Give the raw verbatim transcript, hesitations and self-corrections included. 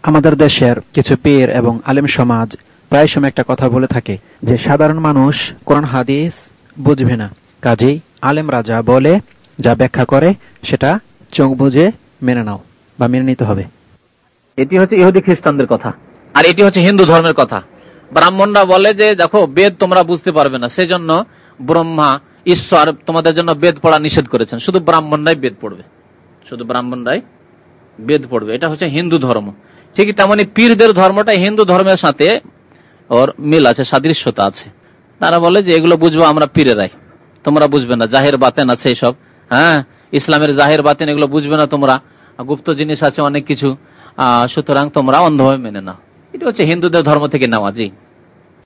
আমাদের দেশের কিছু পীর এবং আলেম সমাজ প্রায় সময় একটা কথা বলে থাকে যে সাধারণ মানুষ কোরআন হাদিস বুঝবে না, কাজেই আলেম রাজা বলে যা ব্যাখ্যা করে সেটা চোখ বুঝে মেনে নাও বা মেনে নিতে হবে। এটি হচ্ছে ইহুদি খ্রিস্টানদের কথা, আর এটি হচ্ছে হিন্দু ধর্মের কথা। ব্রাহ্মণরা বলে যে দেখো বেদ তোমরা বুঝতে পারবে না, সেজন্য ব্রহ্মা ঈশ্বর তোমাদের জন্য বেদ পড়া নিষেধ করেছেন, শুধু ব্রাহ্মণরাই বেদ পড়বে, শুধু ব্রাহ্মণরাই বেদ পড়বে। এটা হচ্ছে হিন্দু ধর্ম। ঠিক তেমনি পীরদের ধর্মটা হিন্দু ধর্মের সাথে ওর মিল আছে, সাদৃশ্যতা আছে। তারা বলে যে এগুলো বুঝবো আমরা পীরেরাই, তোমরা বুঝবে না, জাহের বাতেন আছে এইসব, হ্যাঁ ইসলামের জাহের বাতেন এগুলো বুঝবে না তোমরা, গুপ্ত জিনিস আছে অনেক কিছু, আহ সুতরাং তোমরা অন্ধভাবে মেনে নাও। এটা হচ্ছে হিন্দুদের ধর্ম থেকে নেওয়া। জি।